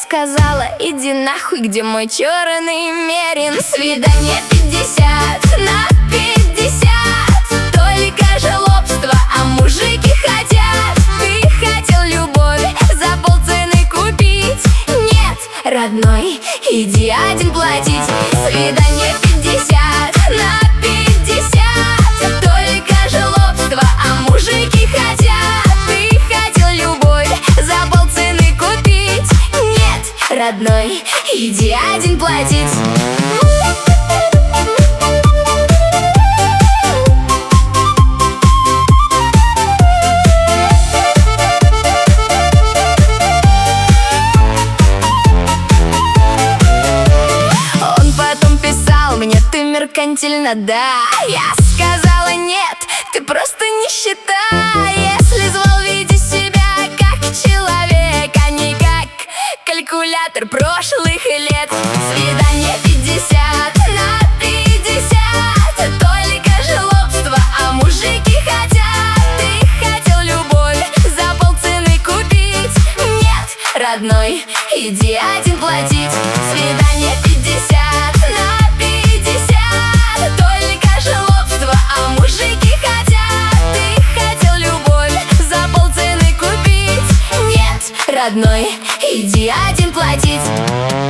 сказала: иди нахуй, где мой черный мерин. Свидание 50 на 50, только жлобство, а мужики хотят. Ты хотел любовь за полцены купить. Нет, родной, иди один платить. Свидание 50 на 50, только жлобство, а мужики хотят. Ты хотел любовь за полцены купить. Нет, родной, иди один платить. Ты меркантильно, да. Я сказала: нет, ты просто нищета. Если звал, веди себя как человек, а не как калькулятор прошлых лет. Свидание 50 на 50, только жлобство, а мужики хотят. Ты хотел любовь за полцены купить. Нет, родной, иди один платить. Свидание 50 на 50, только жлобство, а мужики хотят. Ты хотел любовь за полцены купить. Нет, родной, иди один платить.